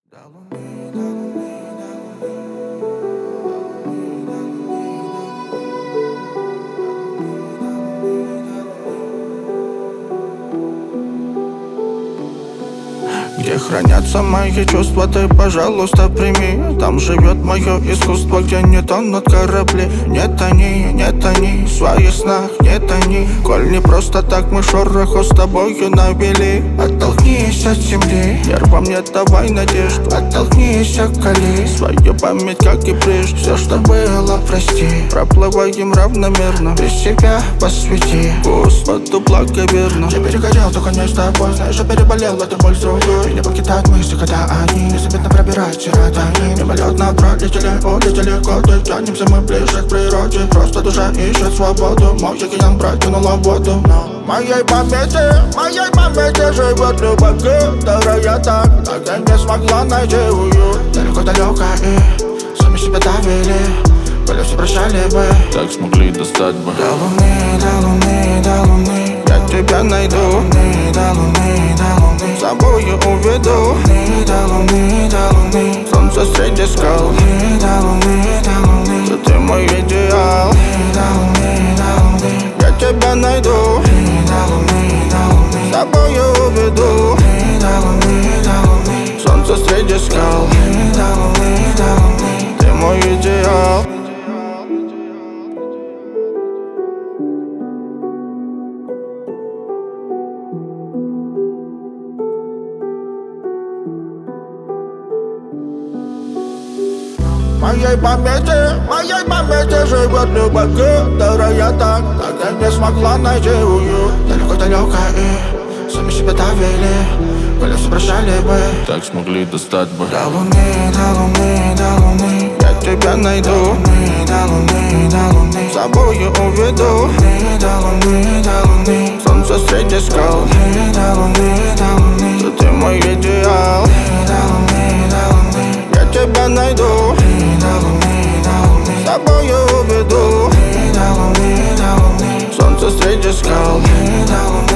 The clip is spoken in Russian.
До луны, до луны, до луны, до луны. Где хранятся мои чувства, ты, пожалуйста, прими. Там живет мое искусство, где не тонут корабли. Нет они в своих снах, нет они. Коль не просто так мы шороху с тобою навели. Оттолкнись от земли, нервам не давай надежду. Оттолкнись от колеи, свою память, как и прежде. Все, что было, прости, проплываем равномерно. Без себя посвяти Господу благоверно. Я переходил, только не с тобой. Знаешь, я переболел, эту боль с другой. Меня покидают мысли, когда они незаметно пробирают сиротами. Мимолетно пролетели, улетели годы. Тянемся мы ближе к природе. Просто душа ищет свободу. Мой океан протянула воду. Но в моей памяти живет любовь, которая так и не смогла найти уют. Далеко-далеко и сами себя довели. Коли все прощали бы, так смогли достать бы. До луны, до луны, до луны я тебя найду. До луны, до луны с собою уведу. До луны, до луны солнце среди скал. До луны, до луны ты мой идеал. До луны, до луны я тебя найду. До луны, до луны с собою уведу. До луны, до луны солнце среди скал. До луны, до луны ты мой идеал. В моей памяти живет любовь, которая так и не смогла найти уют. Далеко-далеко и сами себя довели. Коли все прощали бы, так смогли достать бы. До луны, до луны, до луны я тебя найду. До луны, до луны с собою уведу. До луны, до луны солнце среди скал. До луны, до луны ты мой идеал. До луны, до луны я тебя найду. До луны, до луны с собою уведу. До луны, солнце среди скал. До луны.